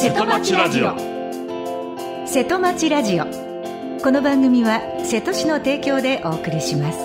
瀬戸町ラジオ。瀬戸町ラジオ、この番組は瀬戸市の提供でお送りします。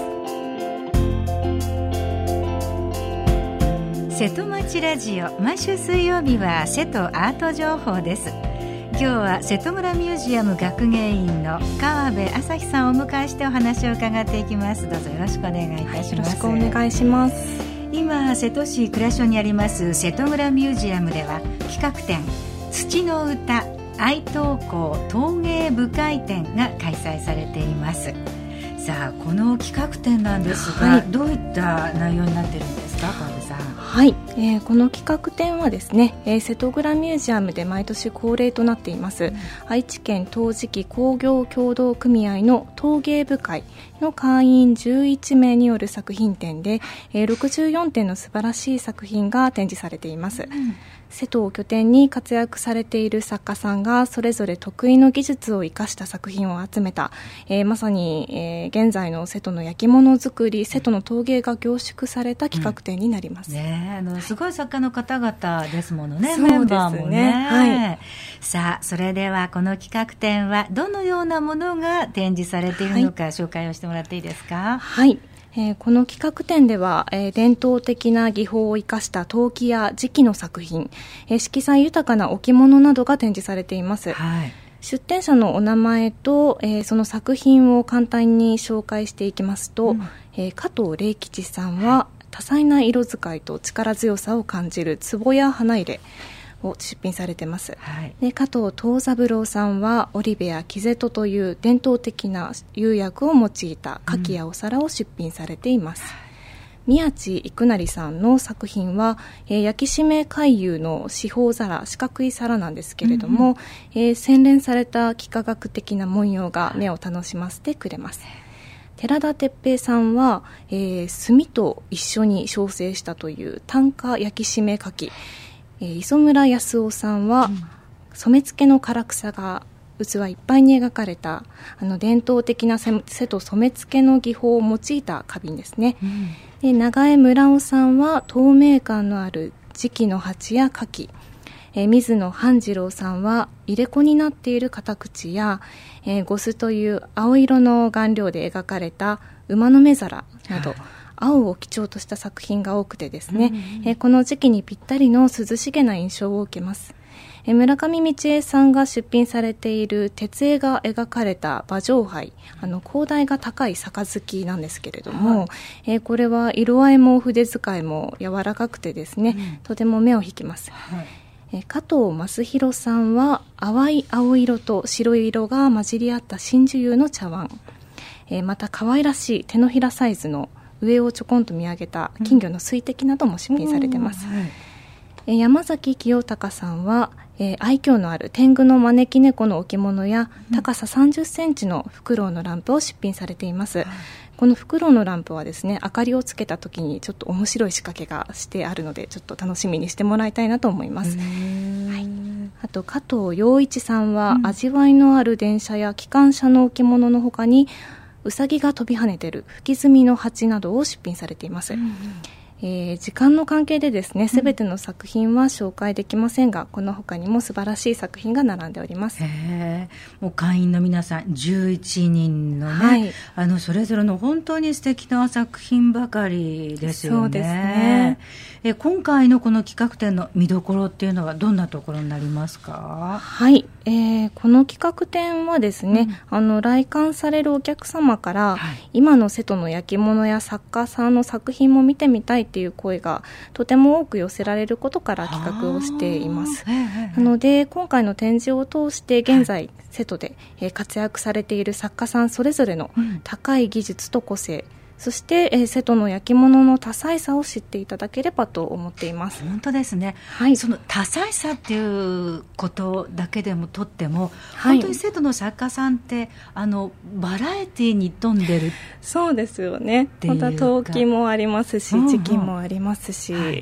瀬戸町ラジオ、毎週水曜日は瀬戸アート情報です。今日は瀬戸村ミュージアム学芸員の川辺朝日さんをお迎えしてお話を伺っていきます。どうぞよろしくお願いいたします。 よろしくお願いします。 今瀬戸市倉所にあります瀬戸村ミュージアムでは企画展土の歌愛登校陶芸部会展が開催されています。さあ、この企画展なんですが、どういった内容になっているんですか、川辺さん。 はい、この企画展はですね、瀬戸倉ミュージアムで毎年恒例となっています、愛知県陶磁器工業協同組合の陶芸部会の会員11名による作品展で、64点の素晴らしい作品が展示されています。瀬戸を拠点に活躍されている作家さんがそれぞれ得意の技術を生かした作品を集めた、まさに、現在の瀬戸の焼き物作り、瀬戸の陶芸が凝縮された企画展になります。 すごい作家の方々ですものね、 そうですね、 メンバーもね、 はい、 さあ、それではこの企画展はどのようなものが展示されているのか、紹介をしてもらっていいですか。 はい、この企画展では、伝統的な技法を生かした陶器や磁器の作品、色彩豊かな置物などが展示されています。出展者のお名前と、その作品を簡単に紹介していきますと、加藤礼吉さんは多彩な色使いと力強さを感じる壺や花入れを出品されています。で、加藤藤三郎さんはオリベやキゼトという伝統的な釉薬を用いた花器やお皿を出品されています。宮地育成さんの作品は、焼き締め回遊の四方皿、四角い皿なんですけれども、洗練された幾何学的な文様が目を楽しませてくれます。寺田哲平さんは、炭と一緒に焼成したという単価焼き締め花器、磯村康夫さんは、染付の唐草が器いっぱいに描かれた伝統的な瀬戸染付の技法を用いた花瓶ですね。で、長江村尾さんは透明感のある磁器の鉢や花器、水野半次郎さんは入れ子になっている片口や、ゴスという青色の顔料で描かれた馬の目皿など、青を基調とした作品が多くてですね、この時期にぴったりの涼しげな印象を受けます。村上道恵さんが出品されている鉄絵が描かれた馬上杯、高台が高い杯なんですけれども、これは色合いも筆使いも柔らかくてですね、とても目を引きます。加藤正弘さんは淡い青色と白色が混じり合った真珠釉の茶碗、また可愛らしい手のひらサイズの上をちょこんと見上げた金魚の水滴なども出品されています。山崎清隆さんは、愛嬌のある天狗の招き猫の置物や高さ30センチのフクロウのランプを出品されています。このフクロウのランプはですね、明かりをつけた時にちょっと面白い仕掛けがしてあるので、ちょっと楽しみにしてもらいたいなと思います。あと加藤陽一さんは、味わいのある電車や機関車の置物の他にうさぎが飛び跳ねてる吹き積みの鉢などを出品されています。時間の関係でですね、すべての作品は紹介できませんが、この他にも素晴らしい作品が並んでおります。 もう会員の皆さん11人のね、それぞれの本当に素敵な作品ばかりですよね。 そうですね。 今回のこの企画展の見どころっていうのはどんなところになりますか。 はい、この企画展はですね、来館されるお客様から、今の瀬戸の焼き物や作家さんの作品も見てみたいっていう声がとても多く寄せられることから企画をしています。なので今回の展示を通して現在、瀬戸で活躍されている作家さんそれぞれの高い技術と個性、そして、瀬戸の焼き物の多彩さを知っていただければと思っています。 本当ですね、その多彩さっていうことだけでもとっても、本当に瀬戸の作家さんってバラエティに富んでる。 そうですよね。また陶器もありますし、磁器もありますし、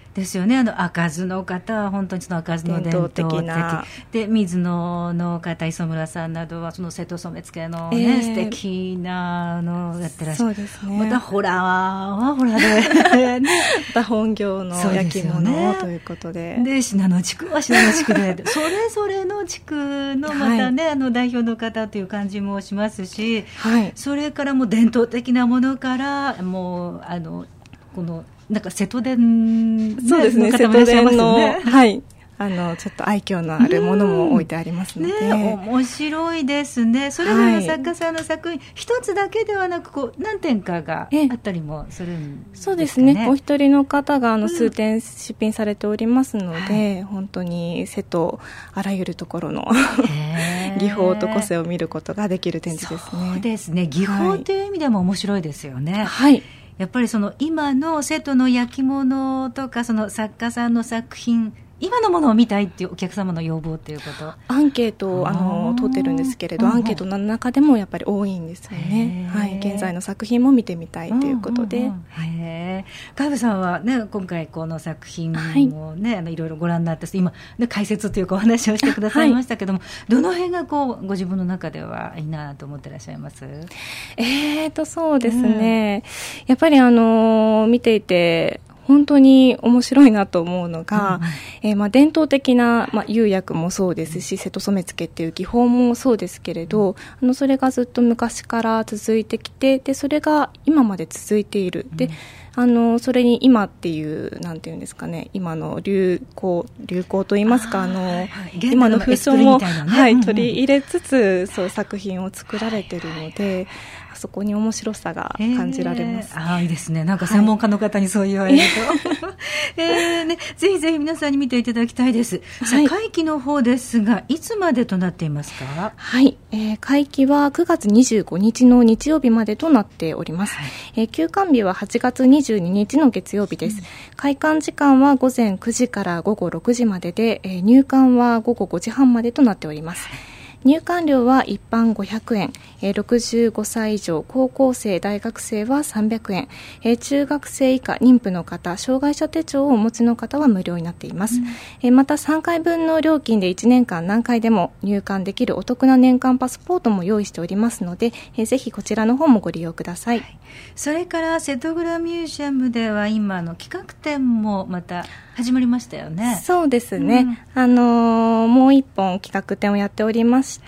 ですよね。開かずの方は本当にその開かずの伝統的なで、水野の方、磯村さんなどはその瀬戸染付のね、素敵なやってらっしゃる。そうですね。またホラーはホラーでまた本業の焼き物ということで、 で信濃地区は信濃地区でそれぞれの地区のまたね、代表の方という感じもしますし、それからもう伝統的なものからもうこのなんか瀬戸伝、 そうですね、瀬戸伝の、はい、ちょっと愛嬌のあるものも置いてありますので、 面白いですね。それぞれの作家さんの作品、一つだけではなく何点かがあったりもするんですかね。 そうですね、お一人の方が数点出品されておりますので、本当に瀬戸あらゆるところの技法と個性を見ることができる展示ですね。 そうですね、技法という意味でも面白いですよね。 はい、 やっぱりその今の瀬戸の焼き物とかその作家さんの作品、今のものを見たいっていうお客様の要望っていうこと、 アンケートを取ってるんですけれど、アンケートの中でもやっぱり多いんですよね。はい、現在の作品も見てみたいということで。 川部さんはね、今回この作品もね、いろいろご覧になって今、ね、解説というかお話をしてくださいましたけども、どの辺がご自分の中ではいいなと思ってらっしゃいます？ そうですね、やっぱり見ていて本当に面白いなと思うのが、伝統的な、釉薬もそうですし、瀬戸染付っていう技法もそうですけれど、それがずっと昔から続いてきて、でそれが今まで続いている。でそれに今っていうなんていうんですかね、今の流行といいますか、今の風潮も、取り入れつつそう作品を作られているので、そこに面白さが感じられます。 いいですね。なんか専門家の方にそう言われると、ね、ぜひぜひ皆さんに見ていただきたいです。会期の方ですが、いつまでとなっていますか？ はい、会期は9月25日の日曜日までとなっております。休館日は8月22日の月曜日です。開館時間は午前9時から午後6時までで、入館は午後5時半までとなっております。入館料は一般500円、65歳以上、高校生、大学生は300円、中学生以下、妊婦の方、障害者手帳をお持ちの方は無料になっています。また3回分の料金で1年間何回でも入館できるお得な年間パスポートも用意しておりますので、ぜひこちらの方もご利用ください。 それから瀬戸倉ミュージアムでは今の企画展もまた始まりましたよね。 そうですね、もう一本企画展をやっておりまして、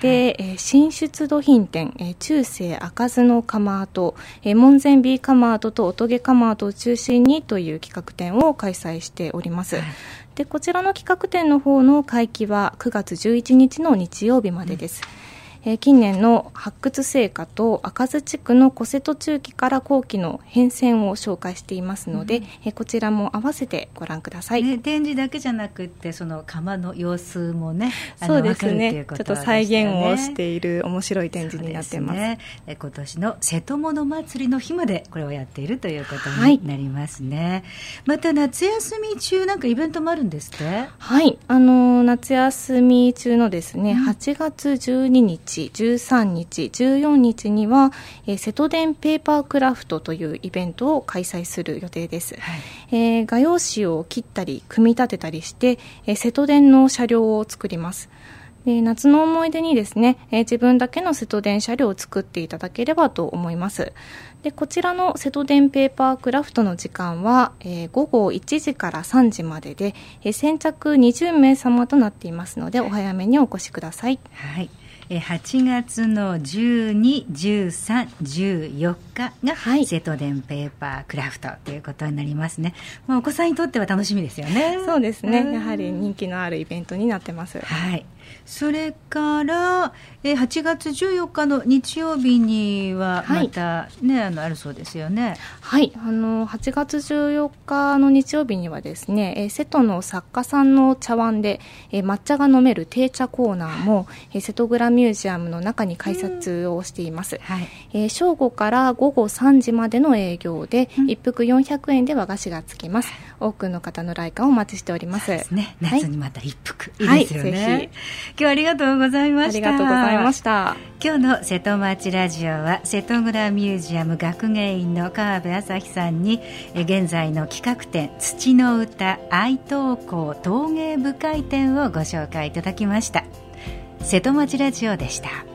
新出土品展、中世開かずの窯跡、門前 B 窯跡と音毛窯跡を中心にという企画展を開催しております。でこちらの企画展の方の会期は9月11日の日曜日までです。近年の発掘成果と開かず地区の古瀬戸中期から後期の変遷を紹介していますので、こちらも合わせてご覧ください。 展示だけじゃなくってその窯の様子もね、 そうですね、ちょっと再現をしている面白い展示になっています。 今年の瀬戸物祭りの日までこれをやっているということになりますね。また夏休み中なんかイベントもあるんですって？ はい、夏休み中のですね、8月12日13日、14日には、瀬戸伝ペーパークラフトというイベントを開催する予定です。画用紙を切ったり組み立てたりして、瀬戸伝の車両を作ります。で夏の思い出にですね、自分だけの瀬戸伝車両を作っていただければと思います。でこちらの瀬戸伝ペーパークラフトの時間は、午後1時から3時までで、先着20名様となっていますのでお早めにお越しください。 はい、8月の12、13、14日が瀬戸伝ペーパークラフトということになりますね。お子さんにとっては楽しみですよね。 そうですね、やはり人気のあるイベントになってます。 はい、それから8月14日の日曜日にはまた、あるそうですよね。 はい、8月14日の日曜日にはですね、瀬戸の作家さんの茶碗で、抹茶が飲める定茶コーナーも、瀬戸倉ミミュージアムの中に改札をしています、正午から午後3時までの営業で、一服400円で和菓子がつきます。多くの方の来館をお待ちしております。そうですね、夏にまた一服、いいですよね、ぜひ。今日はありがとうございました。 ありがとうございました。 今日の瀬戸町ラジオは瀬戸蔵ミュージアム学芸員の川辺朝日さんに現在の企画展土の歌愛登校陶芸部会展をご紹介いただきました。瀬戸町ラジオでした。